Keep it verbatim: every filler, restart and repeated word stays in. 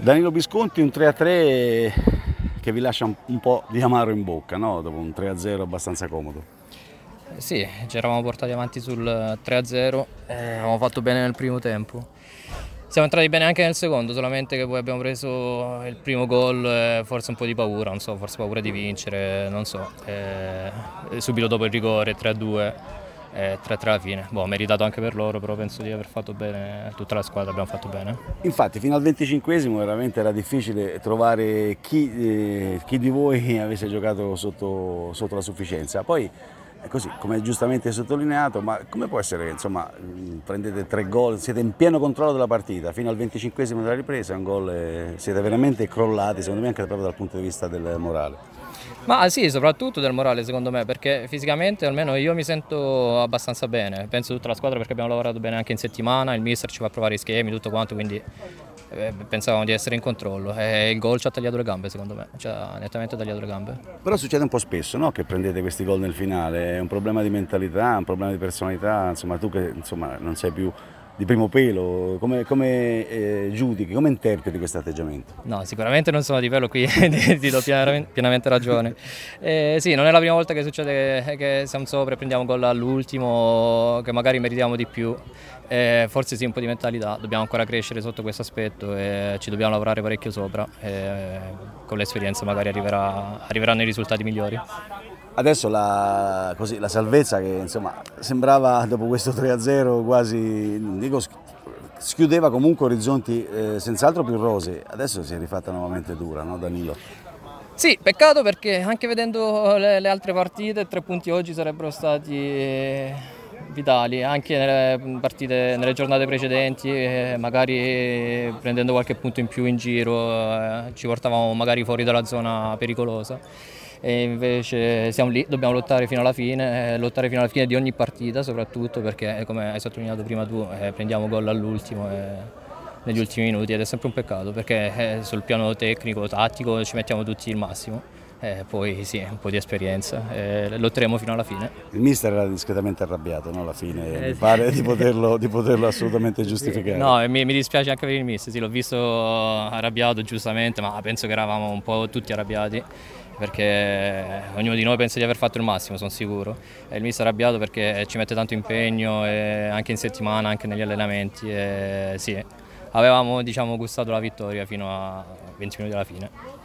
Danilo Visconti, un tre a tre che vi lascia un, un po' di amaro in bocca, no? Dopo un tre a zero abbastanza comodo. Sì, ci eravamo portati avanti sul tre a zero, eh, avevamo fatto bene nel primo tempo. Siamo entrati bene anche nel secondo, solamente che poi abbiamo preso il primo gol, eh, forse un po' di paura, non so, forse paura di vincere, non so. Eh, subito dopo il rigore tre a due. E tre a tre alla fine, boh, meritato anche per loro, però penso di aver fatto bene, tutta la squadra abbiamo fatto bene. Infatti fino al venticinquesimo veramente era difficile trovare chi, eh, chi di voi avesse giocato sotto, sotto la sufficienza. Poi è così, come giustamente sottolineato, ma come può essere che insomma prendete tre gol, siete in pieno controllo della partita, fino al venticinquesimo della ripresa, un gol, eh, siete veramente crollati, secondo me anche proprio dal punto di vista del morale. Ma sì, soprattutto del morale secondo me, perché fisicamente almeno io mi sento abbastanza bene, penso tutta la squadra perché abbiamo lavorato bene anche in settimana, il mister ci fa provare i schemi, tutto quanto, quindi eh, pensavamo di essere in controllo e il gol ci ha tagliato le gambe secondo me, ci ha nettamente tagliato le gambe. Però succede un po' spesso, no? Che prendete questi gol nel finale, è un problema di mentalità, un problema di personalità, insomma tu che insomma, non sei più di primo pelo, come, come eh, giudichi, come interpreti questo atteggiamento? No, sicuramente non sono di pelo qui, ti do pienamente ragione. Eh, sì, non è la prima volta che succede che siamo sopra e prendiamo gol all'ultimo, che magari meritiamo di più. Eh, forse sì, un po' di mentalità, dobbiamo ancora crescere sotto questo aspetto e ci dobbiamo lavorare parecchio sopra. E con l'esperienza magari arriverà, arriveranno i risultati migliori. Adesso la, così, la salvezza che insomma, sembrava dopo questo tre a zero quasi, dico, schiudeva comunque orizzonti eh, senz'altro più rosei, adesso si è rifatta nuovamente dura, no Danilo? Sì, peccato perché anche vedendo le, le altre partite, tre punti oggi sarebbero stati vitali, anche nelle partite, nelle giornate precedenti, magari prendendo qualche punto in più in giro eh, ci portavamo magari fuori dalla zona pericolosa. E invece siamo lì, dobbiamo lottare fino alla fine, lottare fino alla fine di ogni partita soprattutto perché come hai sottolineato prima tu eh, prendiamo gol all'ultimo e negli ultimi minuti ed è sempre un peccato perché eh, sul piano tecnico, tattico ci mettiamo tutti il massimo e poi sì, un po' di esperienza e lotteremo fino alla fine. Il mister era discretamente arrabbiato, no? Alla fine Eh, mi sì. pare di poterlo, di poterlo assolutamente giustificare. No, mi, mi dispiace anche per il mister, sì, l'ho visto arrabbiato giustamente, ma penso che eravamo un po' tutti arrabbiati perché ognuno di noi pensa di aver fatto il massimo, sono sicuro. E il mister è arrabbiato perché ci mette tanto impegno e anche in settimana, anche negli allenamenti. E sì, avevamo diciamo, gustato la vittoria fino a venti minuti alla fine.